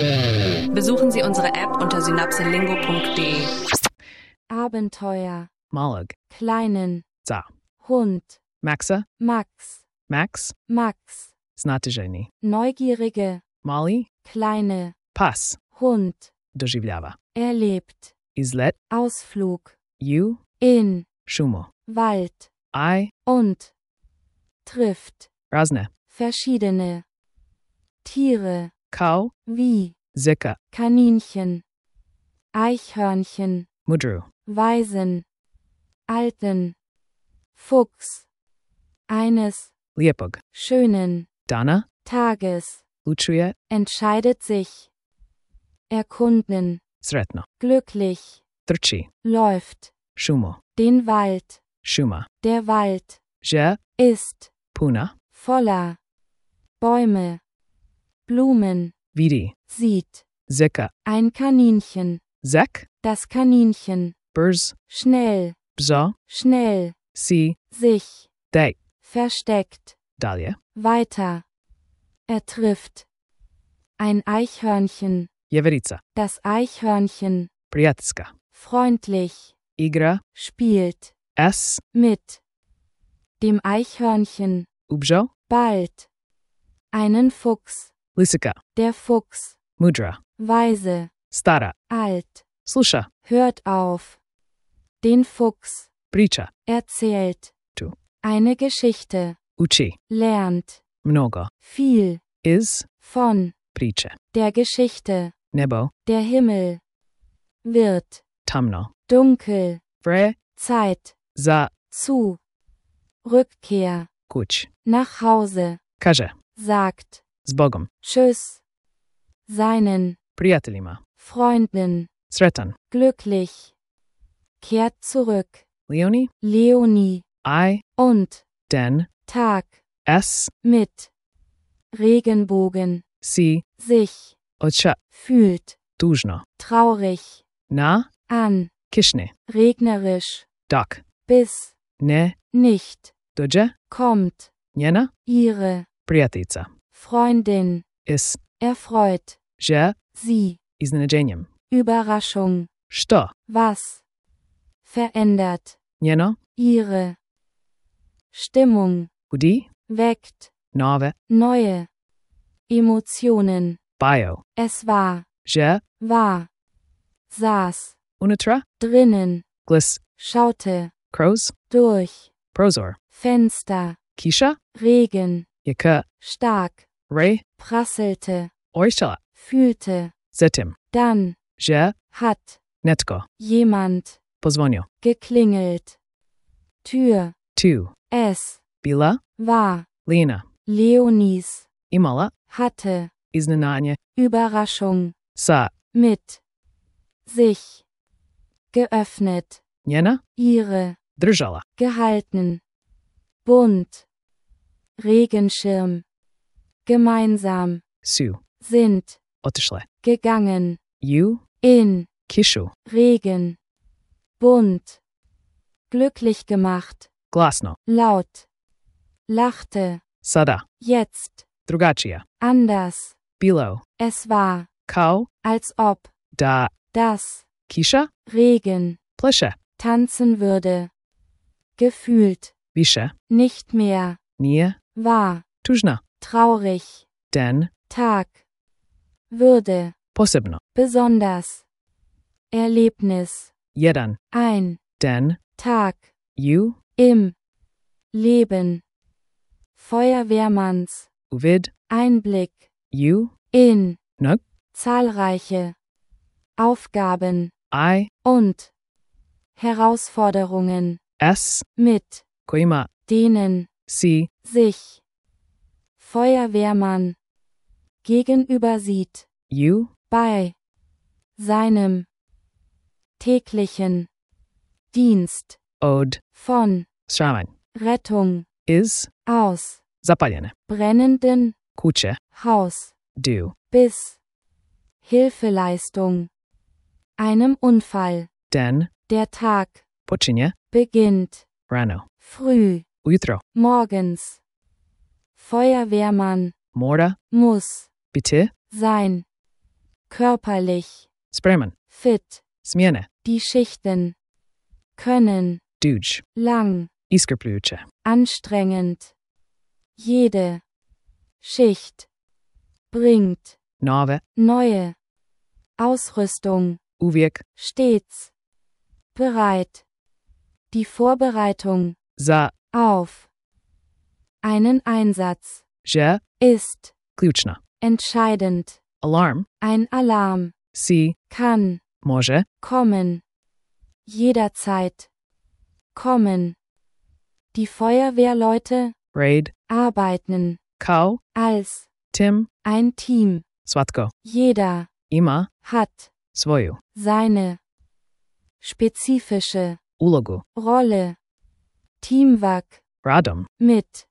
Besuchen Sie unsere App unter synapselingo.de. Abenteuer. Malag. Kleinen. Za. Hund. Maxa. Max. Max. Max. Znatiženi. Neugierige. Mali. Kleine. Pas. Hund. Doživljava. Erlebt. Izlet. Ausflug. Ju. In. Šumo. Wald. I. Und. Trifft. Razne. Verschiedene. Tiere. Kau. Wie. Zika. Kaninchen. Eichhörnchen. Mudru. Waisen. Alten. Fuchs. Eines. Liepug. Schönen. Dana. Tages. Lučuje. Entscheidet sich. Erkunden. Sretno. Glücklich. Trči. Läuft. Šumo. Den Wald. Šuma. Der Wald. Že. Ist. Puna. Voller. Bäume. Blumen. Vidi. Sieht. Zika. Ein Kaninchen. Zek. Das Kaninchen. Burz. Schnell. Bzo. Schnell. Si. Sich. Dej. Versteckt. Dalje. Weiter. Er trifft. Ein Eichhörnchen. Jeverica. Das Eichhörnchen. Prijateljska. Freundlich. Igra. Spielt. S. Mit. Dem Eichhörnchen. Ubžo. Bald. Einen Fuchs. Lisika. Der Fuchs. Mudra. Weise. Stara. Alt. Sluša. Hört auf. Den Fuchs. Priča. Erzählt. Tu. Eine Geschichte. Uči. Lernt. Mnogo. Viel. Iz. Von. Priče. Der Geschichte. Nebo. Der Himmel. Wird. Tamno. Dunkel. Vre. Zeit. Za. Zu. Rückkehr. Kuć. Nach Hause. Kaže. Sagt. S Bogom. Tschüss. Seinen. Prijateljima. Freunden. Sretan. Glücklich. Kehrt zurück. Leoni. Leonie. I. Und. Den. Tag. S. Mit. Regenbogen. Si. Sich. Oća. Fühlt. Tužno. Traurig. Na. An. Kišne. Regnerisch. Dak. Bis. Ne. Nicht. Dođe. Kommt. Njena. Ihre. Prijateljica. Freundin. Is. Erfreut. Že. Sie. Iznenađenjem. Überraschung. Što. Was. Verändert. Njeno. Ihre. Stimmung. Udi. Weckt. Nove. Neue. Emotionen. Bio. Es war. Že. War. Saß. Unutra. Drinnen. Glis. Schaute. Kroz. Durch. Prozor. Fenster. Kisha. Regen. Jaka. Stark. Re. Prasselte. Oistala. Fühlte. Zetim. Dann. Že. Hat. Netko. Jemand. Pozvonio. Geklingelt. Tür. Tu. Es. Bila. War. Lena. Leonies. Imala. Hatte. Iznenanje. Überraschung. Sa. Mit. Sich. Geöffnet. Njena. Ihre. Držala. Gehalten. Bunt. Regenschirm. Gemeinsam. Su. Sind. Otišle. Gegangen. Ju. In. Kishu. Regen. Bunt. Glücklich gemacht. Glasno. Laut. Lachte. Sada. Jetzt. Drugačija. Anders. Bilo. Es war. Kao. Als ob. Da. Das. Kisha. Regen. Pleše. Tanzen würde. Gefühlt. Više. Nicht mehr. Nije. War. Tužna. Traurig. Den. Tag. Würde. Posebno. Besonders. Erlebnis. Jedan. Ein. Den. Tag. Ju. Im. Leben. Feuerwehrmanns. Uvid. Einblick. Ju. In. Nog. Zahlreiche. Aufgaben. I. Und. Herausforderungen. S. Mit. Kojima. Denen. Si. Sich. Feuerwehrmann. Gegenüber sieht. Ju. Bei. Seinem. Täglichen. Dienst. Od. Von. Sramen. Rettung. Iz. Aus. Zapaljene. Brennenden. Kuće. Haus. Du. Bis. Hilfeleistung. Einem Unfall. Den. Der Tag. Počinje. Beginnt. Rano. Früh. Ujutro. Morgens. Feuerwehrmann. Mora. Muss. Biti. Sein. körperlich, Spreman. fit, Smjene. die Schichten, können, Duj. lang, Iskrpljuće. anstrengend, jede, Schicht, bringt, Nove. neue, Ausrüstung, Uvijek. stets, bereit, die Vorbereitung, Za. auf, einen Einsatz, Že. ist, Ključna. entscheidend, Alarm. ein Alarm, Si. kann, Može. kommen, jederzeit, kommen, die Feuerwehrleute, Raid. arbeiten, Kao. als, Tim. ein Team, Svatko. jeder, Ima. hat, Svoju. seine, spezifische, Ulogu. Rolle, Teamwork, Radom. mit,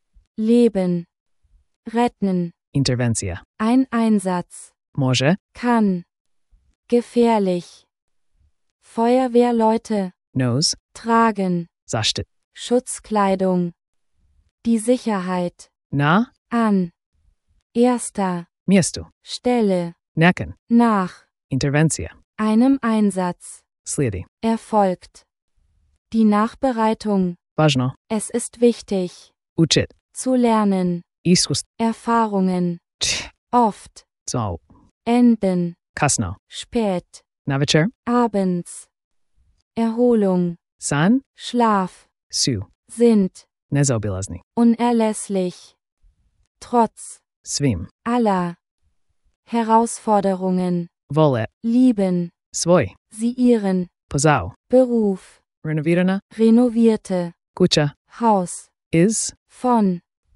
leben, retten, Intervencija. ein Einsatz, Može. kann, gefährlich, Feuerwehrleute, Knows. tragen, Zaštit. Schutzkleidung, die Sicherheit, Na. an, erster, Mjestu. Stelle, Nakon. nach, Intervencija. einem Einsatz, Slijedi. erfolgt, die Nachbereitung, Važno. es ist wichtig, Učit. zu lernen, Iskus. Erfahrungen, Tch. oft, Zau. enden, Kasno. spät, Navečer. abends, Erholung, San. Schlaf, Su. sind, Nezaobilazni. unerlässlich, trotz, Svim. aller, Herausforderungen, Vole. lieben, Svoj. sie ihren, Pozau. Beruf, Renovirana. renovierte, Kuća. Haus, Iz. von,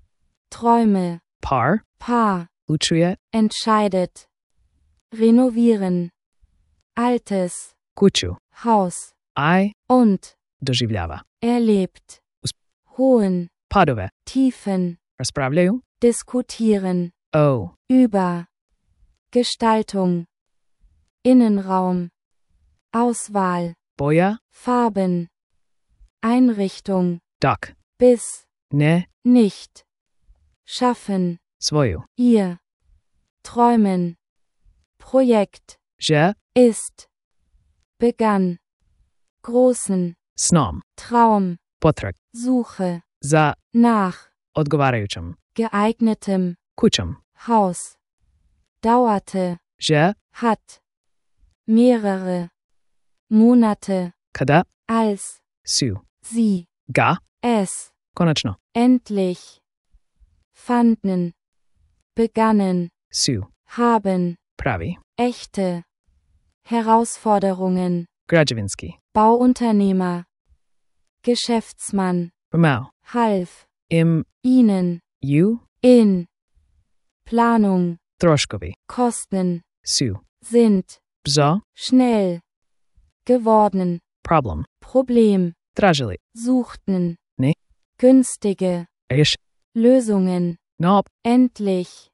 Träume, Par. Paar, Lučuje. entscheidet, renovieren, altes, Kuću. Haus, I. und, Doživljava. erlebt, hohen, Padove. tiefen, Raspravljaju. diskutieren, O. über, Gestaltung, Innenraum, Auswahl, Boja. Farben, Einrichtung, Dak. bis, Ne. nicht, schaffen, Svoju. ihr, träumen, Projekt, Že. ist, begann, großen, Snom. Traum, Potrag. Suche, Za. nach, Odgovarajućem. geeignetem, Kućom. Haus, dauerte, Že. hat, mehrere, Monate, Kada. als, Su. sie, Ga. es, Konačno. endlich, fanden, begannen, Su. haben, Pravi. echte, Herausforderungen, Građevinski. Bauunternehmer, Geschäftsmann, Pomao. half, Im. ihnen, Ju. in, Planung, Troškovi. Kosten, Su. sind, Bzo. schnell, geworden, Problem. Problem, Tražili. suchten, Ne. günstige, Iš. Lösungen, Nob. endlich,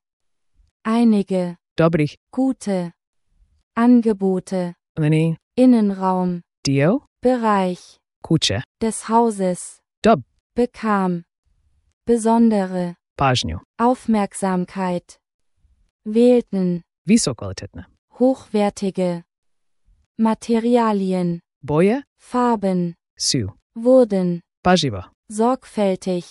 einige, Dobrih. gute, Angebote, Lini. Innenraum, Dio. Bereich, Kuće. des Hauses, Dob. bekam, besondere, Pažnju. Aufmerksamkeit, wählten, Visokvalitetna. hochwertige, Materialien, Boje. Farben, Su. wurden, Paživo. sorgfältig,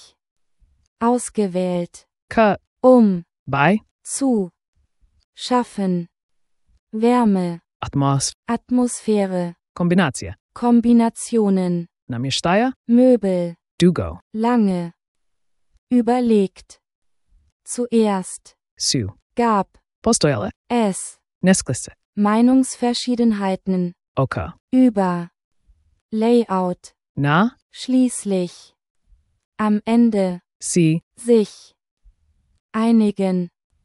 ausgewählt, Ka. By. zu, schaffen, Wärme, Atmosphäre, Kombinacija. Kombinationen, Namještaja. Möbel, Dugo. lange, überlegt, zuerst, Su. gab, Postojale. es, Nesklise. Meinungsverschiedenheiten, Oka. über, Layout, Na. schließlich, am Ende, Si. sich, einigen,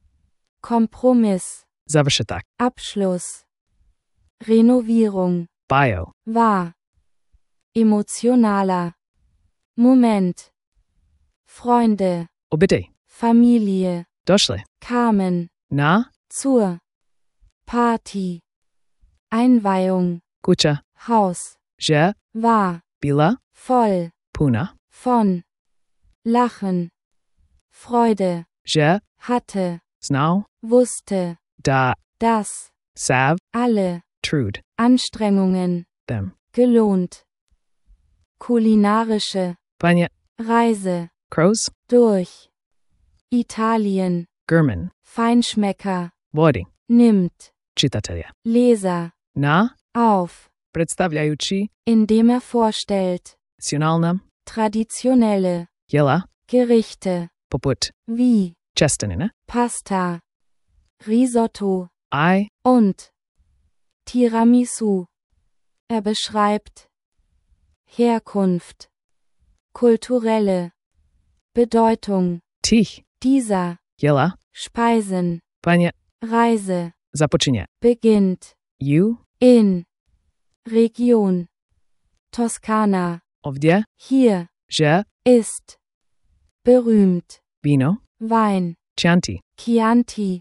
Kompromiss, Završetak. Abschluss, Renovierung, Bio. war, emotionaler, Moment, Freunde, Obitelj. Familie, Došli. kamen, Na. zur, Party, Einweihung, Kuća. Haus, Že. war, Bila. voll, Puna. von, lachen, Freude, Že. hatte, Znao. wusste, Da. das, Sav. alle, Trude. Anstrengungen, Them. gelohnt. Kulinarische, Pania. Reise, Crows. durch. Italien, German. Feinschmecker, Vodi. nimmt. Čitatelja. Leser, Na. auf, Predstavljajući. indem vorstellt. Nacionalna. Traditionelle, Jela. Gerichte, Poput. wie, Čestanine. Pasta, Risotto I. und Tiramisu. Er beschreibt Herkunft, kulturelle Bedeutung Tih. dieser Jela. Speisen, Pania. Reise, Započinje. beginnt You. in Region Toskana. Ovdje. Hier Že. ist berühmt Vino. Wein, Chianti. Chianti,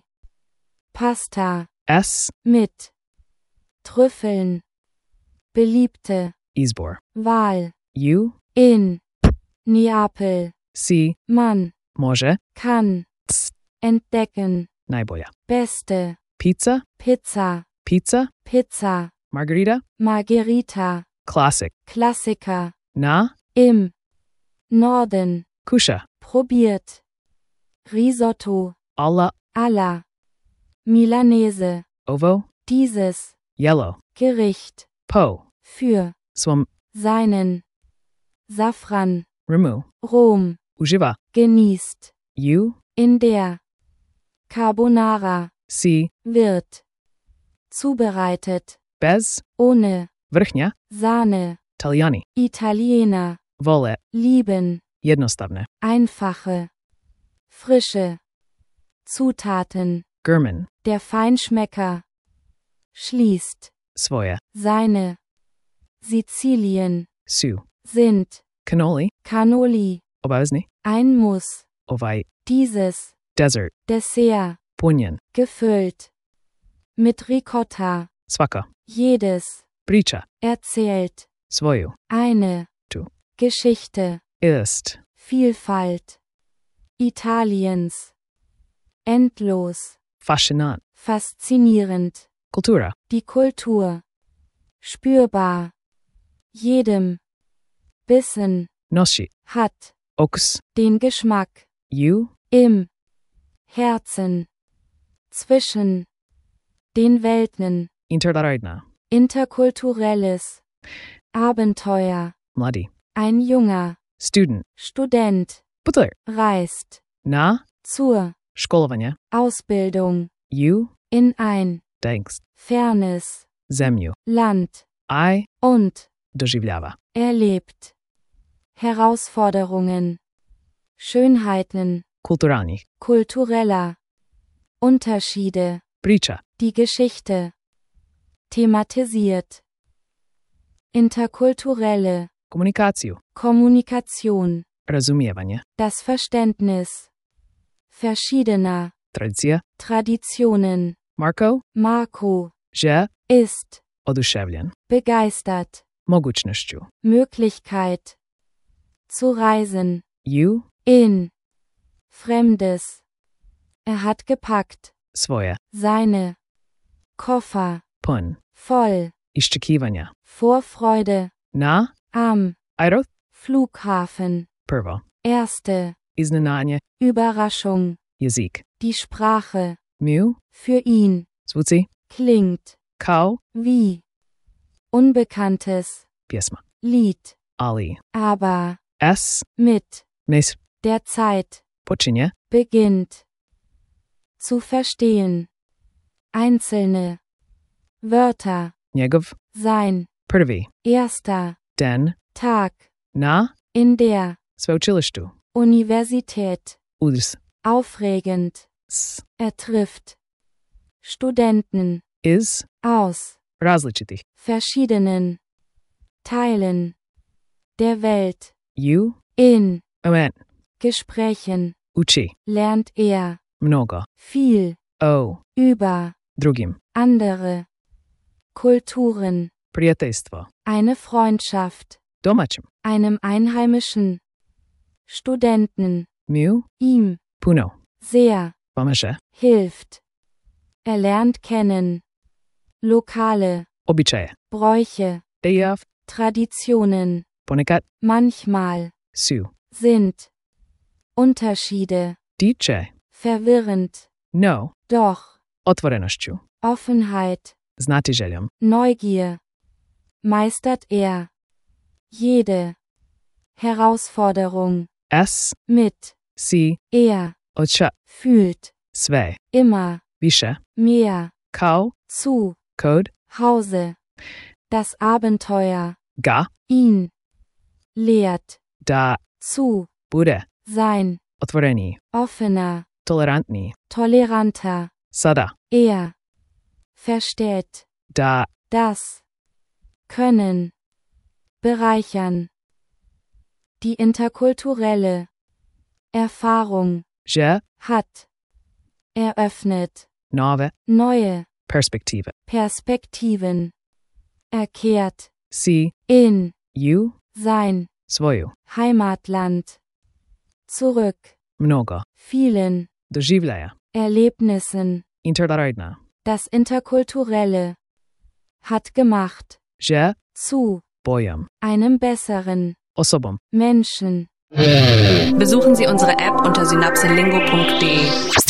Pasta S. mit Trüffeln, beliebte Izbor. Wahl You. in Neapel. Si. Man Može. kann Ts. entdecken. Najbolja. Beste Pizza. Pizza, Pizza. Pizza, Margarita. Margherita, Classic. Klassiker, Na. im Norden, Kusha. probiert. Risotto, Alla. alla Milanese, Ovo. dieses Yellow. Gericht Po. für Swam. seinen Safran, Remu. Rom, Uživa. genießt. You. In der Carbonara Si. wird zubereitet, Bez. ohne Vrhnja. Sahne. Taljani. Italiener Vole. lieben Jednostavne. einfache, frische Zutaten. German. Der Feinschmecker schließt Svoje. seine Sizilien Su. sind Cannoli. Cannoli, Obavezni. ein Muss. Ovaj. Dieses Desert. Dessert Punjen. gefüllt mit Ricotta. Svaka. Jedes Priča. erzählt Svoju. eine Tu. Geschichte. Ist. Vielfalt Italiens. Endlos, Fascinant. faszinierend. Kultura. Die Kultur. Spürbar. Jedem Bissen Nosi. hat Oks. den Geschmack You. im Herzen. Zwischen den Welten. Interlarodna. Interkulturelles Abenteuer. Mladi. Ein junger Student. Student Butler. reist Na. zur Školovanje. Ausbildung You. in ein Denkst. fernes Zemlju. Land I. und Doživljava. erlebt Herausforderungen, Schönheiten, Kulturalnih. kultureller Unterschiede, Priča. die Geschichte thematisiert. Interkulturelle Komunikaciju. Kommunikation, Razumijevanje. das Verständnis verschiedener Tradicija. Traditionen. Marko. Marco Že. ist Oduševljen. begeistert. Mogućnošću. Möglichkeit zu reisen You. in Fremdes. Er hat gepackt Svoje. seine Koffer Pun. voll. Iščekivanja. Vorfreude Na. am Aeroth. Flughafen. Prvo. Erste Iznenanje. Überraschung. Jezik. Die Sprache Mu. für ihn Zvuci. klingt Kao. wie unbekanntes Pjesma. Lied, Ali. aber S. mit Mes. der Zeit Počinje. beginnt zu verstehen. Einzelne Wörter, Njegov. sein Prvi. erster Den. Tag Na. in der Sveučilištu. Universität. Uz. Aufregend. S. Er trifft Studenten Iz. aus Različitih. verschiedenen Teilen der Welt. You. In Omen. Gesprächen Uči. lernt er Mnogo. viel O. über Drugim. andere Kulturen, Prijateljstvo. eine Freundschaft, Domaćim. einem einheimischen Studenten, Mu. ihm Puno. sehr Pomaže. hilft. Er lernt kennen lokale, Obyčaje. Bräuche, Dejav. Traditionen, Ponekad manchmal, su. sind, Unterschiede, Diče. verwirrend, No. doch, Otvorenošću. Offenheit, Znatiželjom. Neugier, meistert er, jede, Herausforderung, S. mit, Si. er, Odša. fühlt, Sve. immer, Više. mehr, Kao. zu, Kod. Hause, das Abenteuer, Ga. ihn, lehrt, Da. zu, Bude. sein, Otvoreniji. offener, Tolerantniji. toleranter, Sada. er, versteht, Da. das, können, bereichern, die interkulturelle Erfahrung, Že. hat, eröffnet, Nove. neue Perspektive. Perspektiven, erkehrt, Si. in, Ju. sein, Svoju. Heimatland, zurück, Mnogo. vielen, Doživljaja. Erlebnissen, Interlarodna. das Interkulturelle, hat gemacht, Že. zu, Bojem. einem besseren, Osobom. Menschen. Besuchen Sie unsere App unter synapselingo.de.